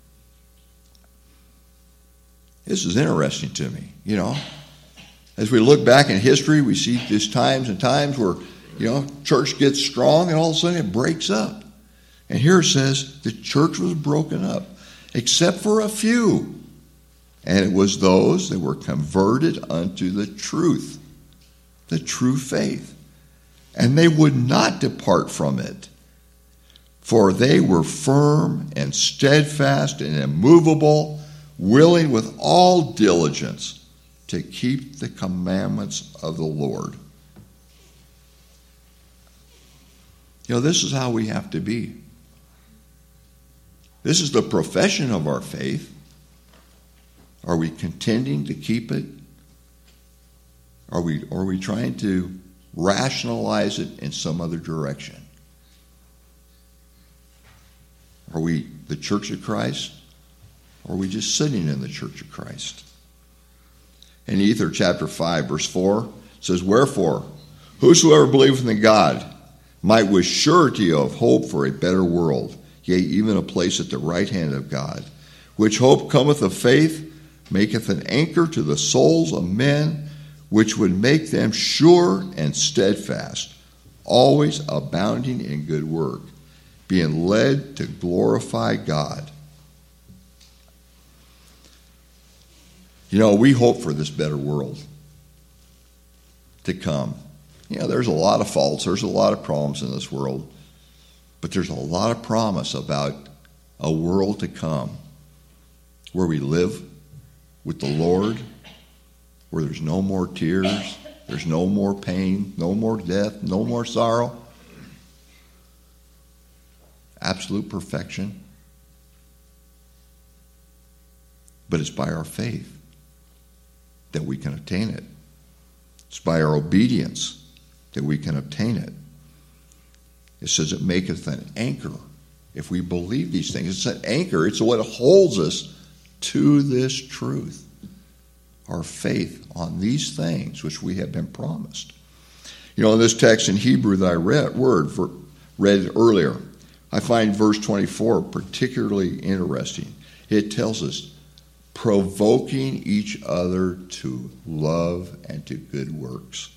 This is interesting to me, As we look back in history, we see these times and times where, church gets strong and all of a sudden it breaks up. And here it says the church was broken up, except for a few. And it was those that were converted unto the truth, the true faith. And they would not depart from it, for they were firm and steadfast and immovable, willing with all diligence to keep the commandments of the Lord. This is how we have to be. This is the profession of our faith. Are we contending to keep it? Are we trying to rationalize it in some other direction? Are we the Church of Christ? Or are we just sitting in the Church of Christ? In Ether chapter 5, verse 4, it says, "Wherefore, whosoever believeth in God might with surety of hope for a better world, yea, even a place at the right hand of God, which hope cometh of faith, maketh an anchor to the souls of men, which would make them sure and steadfast, always abounding in good work, being led to glorify God." We hope for this better world to come. There's a lot of faults, there's a lot of problems in this world, but there's a lot of promise about a world to come where we live with the Lord, where there's no more tears, there's no more pain, no more death, no more sorrow. Absolute perfection. But it's by our faith that we can obtain it. It's by our obedience that we can obtain it. It says it maketh an anchor. If we believe these things, it's an anchor. It's what holds us to this truth. Our faith on these things which we have been promised. In this text in Hebrew that I read earlier, I find verse 24 particularly interesting. It tells us, provoking each other to love and to good works.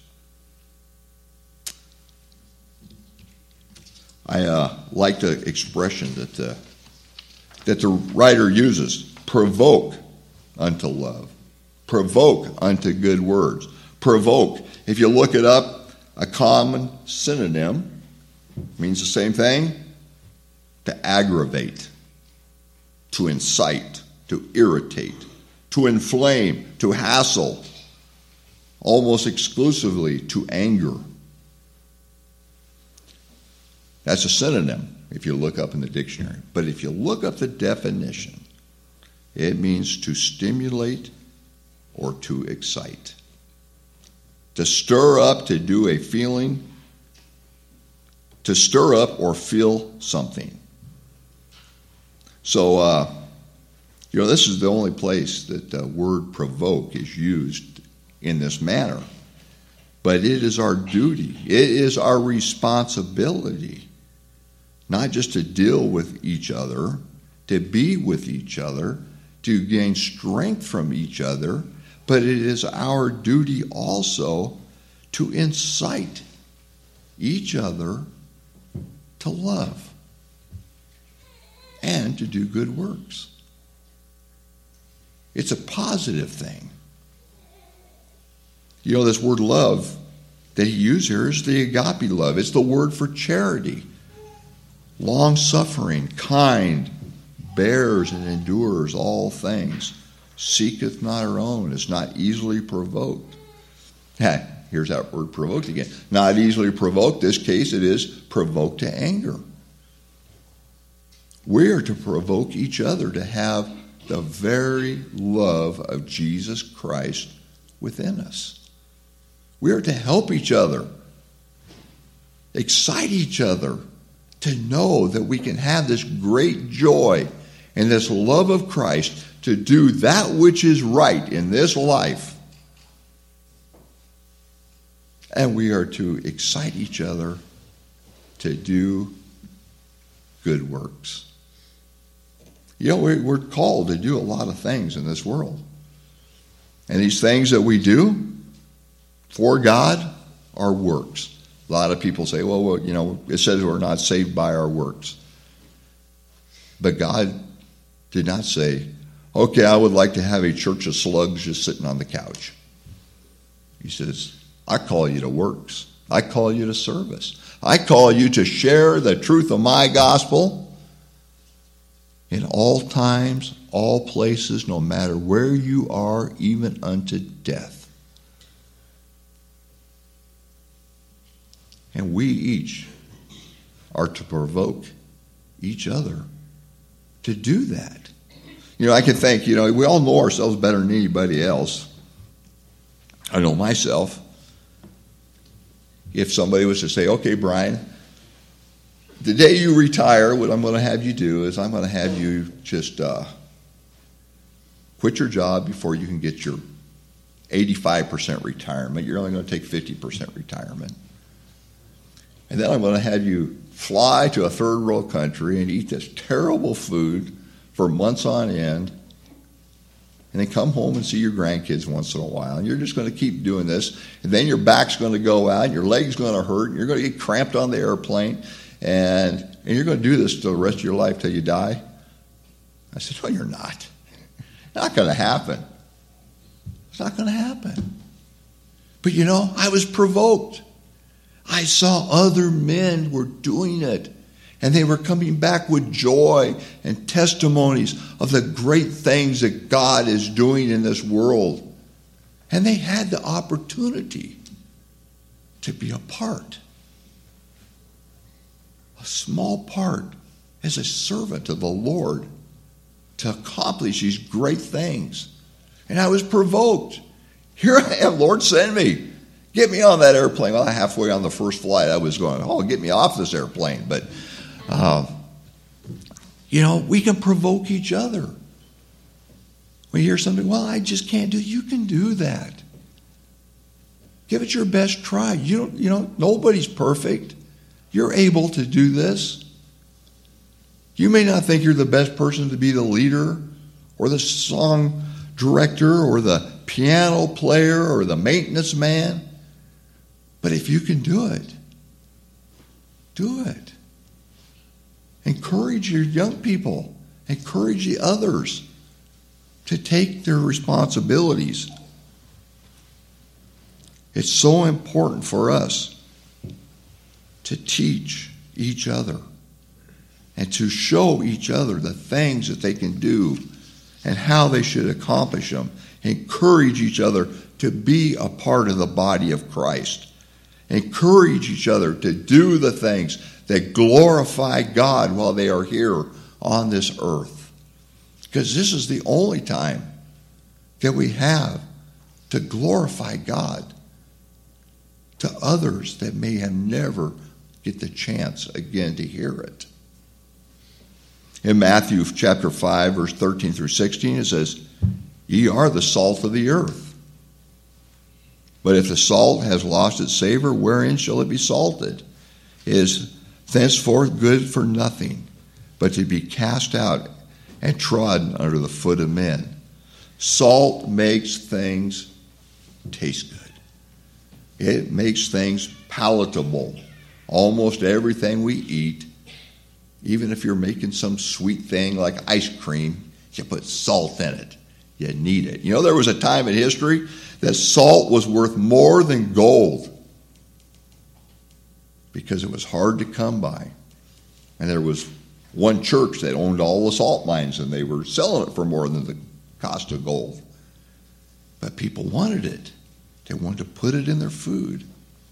I like the expression that the writer uses, provoke unto love, provoke unto good words. Provoke, if you look it up, a common synonym means the same thing, to aggravate, to incite, to irritate, to inflame, to hassle, almost exclusively to anger. That's a synonym if you look up in the dictionary. But if you look up the definition, it means to stimulate or to excite. To stir up, to do a feeling, to stir up or feel something. So, this is the only place that the word provoke is used in this manner. But it is our duty, it is our responsibility, not just to deal with each other, to be with each other, to gain strength from each other, but it is our duty also to incite each other to love and to do good works. It's a positive thing. This word love that he used here is the agape love. It's the word for charity. long-suffering, kind, bears and endures all things, seeketh not her own, is not easily provoked. Here's that word provoked again. Not easily provoked. This case it is provoked to anger. We are to provoke each other to have the very love of Jesus Christ within us. We are to help each other, excite each other to know that we can have this great joy and this love of Christ to do that which is right in this life. And we are to excite each other to do good works. You know, we're called to do a lot of things in this world. And these things that we do for God are works. A lot of people say, well, you know, it says we're not saved by our works. But God did not say, okay, I would like to have a church of slugs just sitting on the couch. He says, I call you to works. I call you to service. I call you to share the truth of my gospel in all times, all places, no matter where you are, even unto death. And we each are to provoke each other to do that. You know, I can think, you know, we all know ourselves better than anybody else. I know myself. If somebody was to say, okay, Brian, the day you retire, what I'm going to have you do is I'm going to have you just quit your job before you can get your 85% retirement. You're only going to take 50% retirement. And then I'm going to have you fly to a third world country and eat this terrible food for months on end, and then come home and see your grandkids once in a while. And you're just going to keep doing this. And then your back's going to go out, your leg's going to hurt, and you're going to get cramped on the airplane. And you're going to do this the rest of your life till you die. I said, no, you're not. Not going to happen. It's not going to happen. But you know, I was provoked. I saw other men were doing it. And they were coming back with joy and testimonies of the great things that God is doing in this world. And they had the opportunity to be a part, a small part, as a servant of the Lord to accomplish these great things. And I was provoked. Here I am, Lord, send me. Get me on that airplane. Well, halfway on the first flight, I was going, oh, get me off this airplane. But you know, we can provoke each other. We hear something, well, I just can't do it. You can do that. Give it your best try. You know, nobody's perfect. You're able to do this. You may not think you're the best person to be the leader or the song director or the piano player or the maintenance man. But if you can do it, do it. Encourage your young people. Encourage the others to take their responsibilities. It's so important for us to teach each other and to show each other the things that they can do and how they should accomplish them. Encourage each other to be a part of the body of Christ. Encourage each other to do the things that glorify God while they are here on this earth. Because this is the only time that we have to glorify God to others that may have never get the chance again to hear it. In Matthew chapter 5, verse 13 through 16, it says, ye are the salt of the earth. But if the salt has lost its savor, wherein shall it be salted? It is thenceforth good for nothing, but to be cast out and trodden under the foot of men. Salt makes things taste good. It makes things palatable. Almost everything we eat, even if you're making some sweet thing like ice cream, you put salt in it. You need it. You know, there was a time in history that salt was worth more than gold because it was hard to come by. And there was one church that owned all the salt mines, and they were selling it for more than the cost of gold. But people wanted it. They wanted to put it in their food.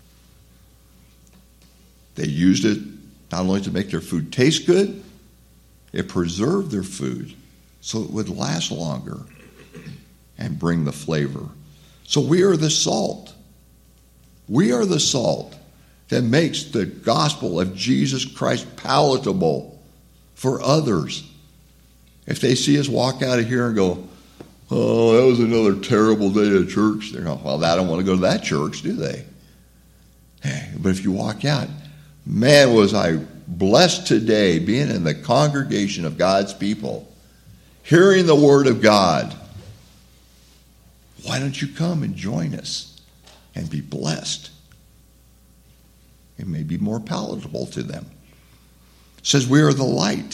They used it not only to make their food taste good, it preserved their food so it would last longer and bring the flavor. So we are the salt. We are the salt that makes the gospel of Jesus Christ palatable for others. If they see us walk out of here and go, oh, that was another terrible day at church, they're going, well, I don't want to go to that church, do they? But if you walk out, man, was I blessed today being in the congregation of God's people, hearing the word of God. Why don't you come and join us and be blessed? It may be more palatable to them. It says we are the light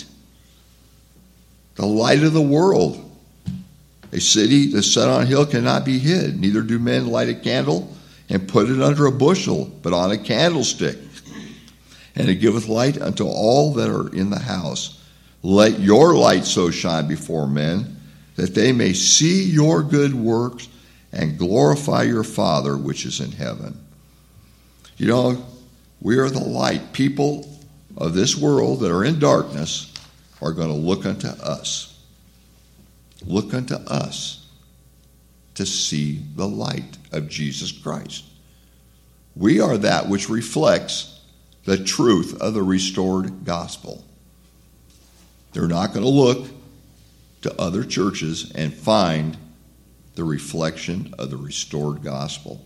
of the world. A city that's set on a hill cannot be hid. Neither do men light a candle and put it under a bushel, but on a candlestick. And it giveth light unto all that are in the house. Let your light so shine before men, that they may see your good works and glorify your Father which is in heaven. You know, we are the light. People of this world that are in darkness are going to look unto us. Look unto us to see the light of Jesus Christ. We are that which reflects the truth of the restored gospel. They're not going to look to other churches and find the reflection of the restored gospel.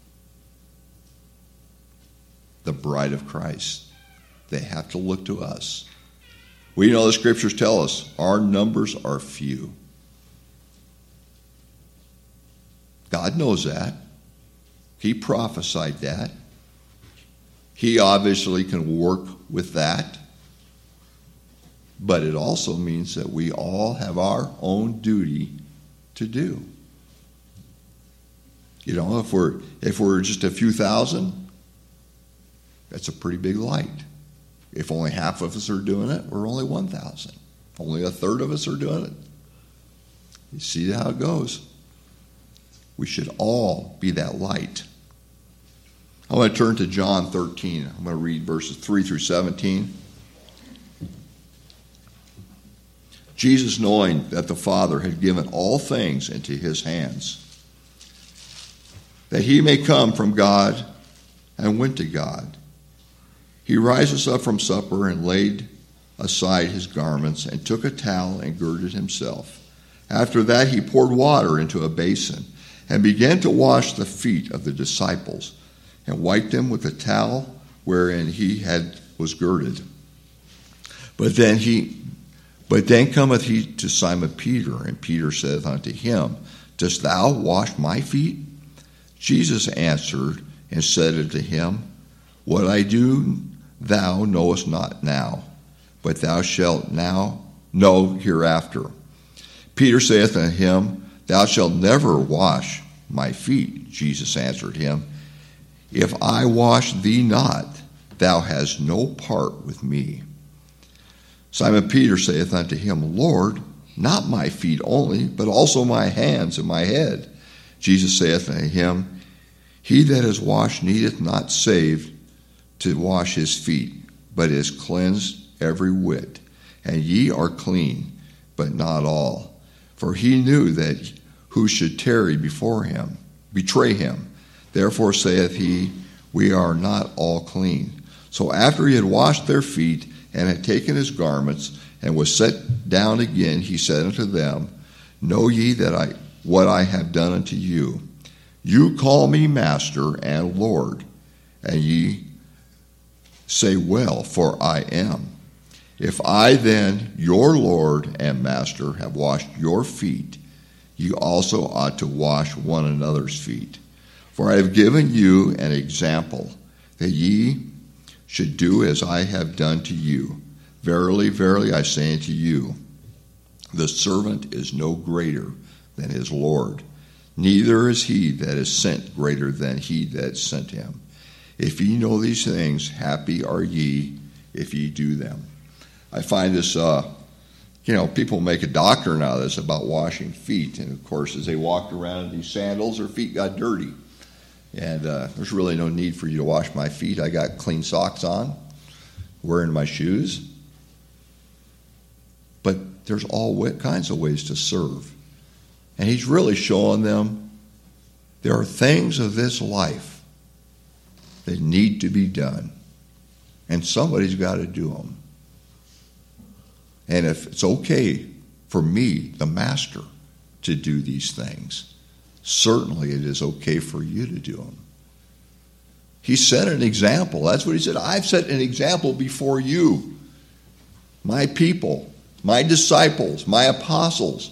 The bride of Christ. They have to look to us. We know the scriptures tell us our numbers are few. God knows that. He prophesied that. He obviously can work with that. But it also means that we all have our own duty to do. You know, if we're just a few thousand, that's a pretty big light. If only half of us are doing it, we're only 1,000. Only a third of us are doing it. You see how it goes. We should all be that light. I want to turn to John 13. I'm going to read verses 3 through 17. Jesus, knowing that the Father had given all things into his hands, that he may come from God and went to God, he rises up from supper and laid aside his garments and took a towel and girded himself. After that he poured water into a basin and began to wash the feet of the disciples and wiped them with the towel wherein was girded. But then cometh he to Simon Peter, and Peter saith unto him, Dost thou wash my feet? Jesus answered and said unto him, What I do thou knowest not now, but thou shalt now know hereafter. Peter saith unto him, Thou shalt never wash my feet. Jesus answered him, If I wash thee not, thou hast no part with me. Simon Peter saith unto him, Lord, not my feet only, but also my hands and my head. Jesus saith unto him, He that is washed needeth not save to wash his feet, but is cleansed every whit. And ye are clean, but not all. For he knew that who should betray him. Therefore saith he, We are not all clean. So after he had washed their feet, and had taken his garments, and was set down again, he said unto them, Know ye that what I have done unto you? You call me Master and Lord, and ye say, Well, for I am. If I then, your Lord and Master, have washed your feet, ye also ought to wash one another's feet. For I have given you an example, that ye should do as I have done to you. Verily, verily, I say unto you, the servant is no greater than his Lord, neither is he that is sent greater than he that sent him. If ye know these things, happy are ye if ye do them. I find this, people make a doctrine out of this about washing feet. And, of course, as they walked around in these sandals, their feet got dirty. And there's really no need for you to wash my feet. I got clean socks on, wearing my shoes. But there's all kinds of ways to serve. And he's really showing them there are things of this life that need to be done. And somebody's got to do them. And if it's okay for me, the master, to do these things, certainly it is okay for you to do them. He set an example. That's what he said. I've set an example before you, my people, my disciples, my apostles.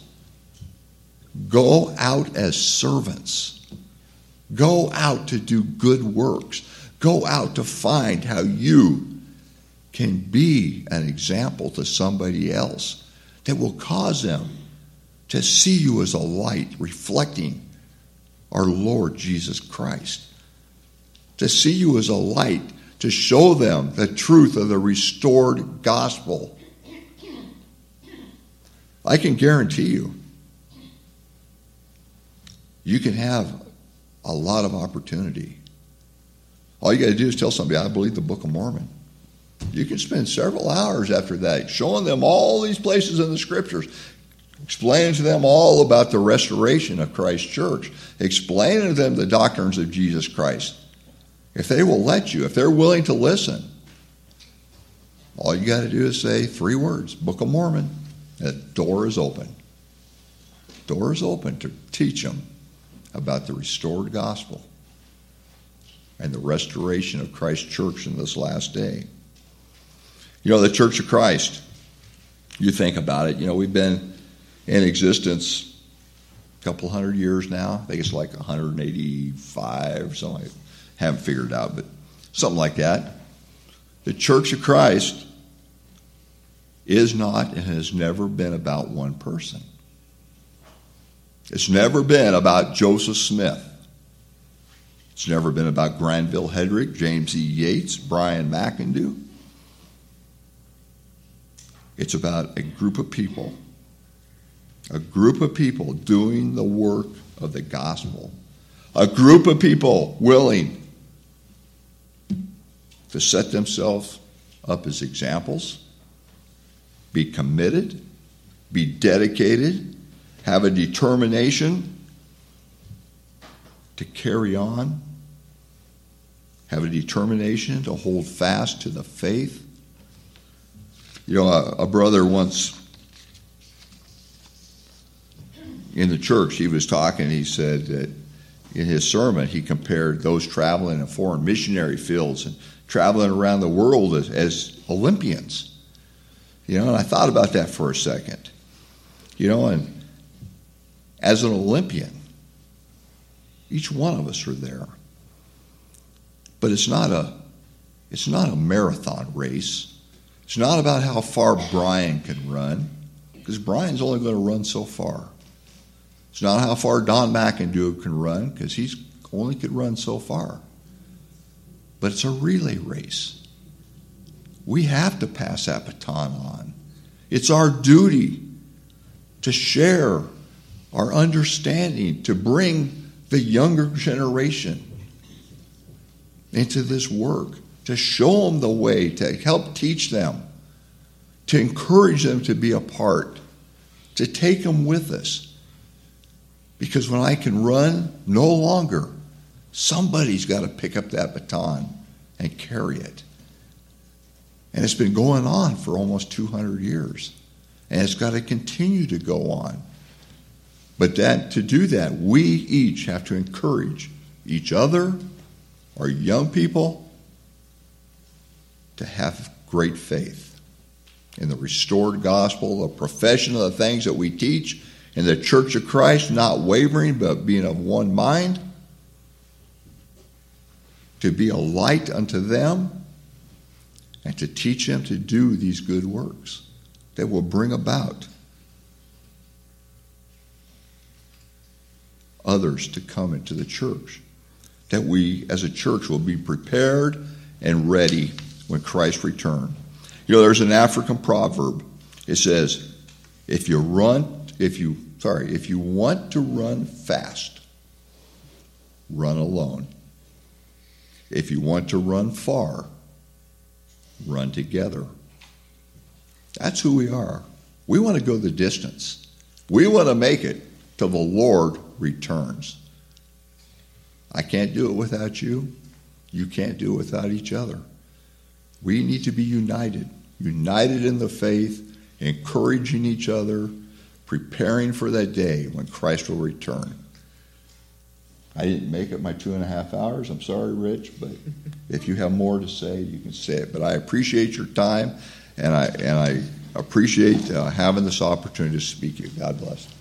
Go out as servants. Go out to do good works. Go out to find how you can be an example to somebody else that will cause them to see you as a light reflecting our Lord Jesus Christ. To see you as a light, to show them the truth of the restored gospel. I can guarantee you, you can have a lot of opportunity. All you got to do is tell somebody, I believe the Book of Mormon. You can spend several hours after that showing them all these places in the Scriptures, explaining to them all about the restoration of Christ's church, explaining to them the doctrines of Jesus Christ. If they will let you, if they're willing to listen, all you got to do is say 3 words, Book of Mormon. The door is open. The door is open to teach them about the restored gospel and the restoration of Christ's church in this last day. The Church of Christ, you think about it, we've been in existence a couple hundred years now. I think it's like 185 or something. I haven't figured it out, but something like that. The Church of Christ is not and has never been about one person. It's never been about Joseph Smith. It's never been about Granville Hedrick, James E. Yates, Brian McIndoe. It's about a group of people doing the work of the gospel, a group of people willing to set themselves up as examples, be committed, be dedicated, have a determination to carry on, have a determination to hold fast to the faith. A brother once in the church, he was talking, he said that in his sermon, he compared those traveling in foreign missionary fields and traveling around the world as Olympians. And I thought about that for a second. And as an Olympian, each one of us are there. But it's not a marathon race. It's not about how far Brian can run, because Brian's only going to run so far. It's not how far Don McIndoe can run, because he's only could run so far. But it's a relay race. We have to pass that baton on. It's our duty to share our understanding, to bring the younger generation into this work, to show them the way, to help teach them, to encourage them to be a part, to take them with us. Because when I can run no longer, somebody's got to pick up that baton and carry it. And it's been going on for almost 200 years. And it's got to continue to go on. But to do that, we each have to encourage each other, our young people, to have great faith in the restored gospel, the profession of the things that we teach, in the Church of Christ, not wavering, but being of one mind, to be a light unto them, and to teach them to do these good works that will bring about others to come into the church, that we as a church will be prepared and ready when Christ returns. There's an African proverb. It says, if you want to run fast, run alone. If you want to run far, run together. That's who we are. We want to go the distance. We want to make it till the Lord returns. I can't do it without you. You can't do it without each other. We need to be united in the faith, encouraging each other, preparing for that day when Christ will return. I didn't make it my 2.5 hours. I'm sorry, Rich, but if you have more to say, you can say it. But I appreciate your time, and I appreciate having this opportunity to speak to you. God bless.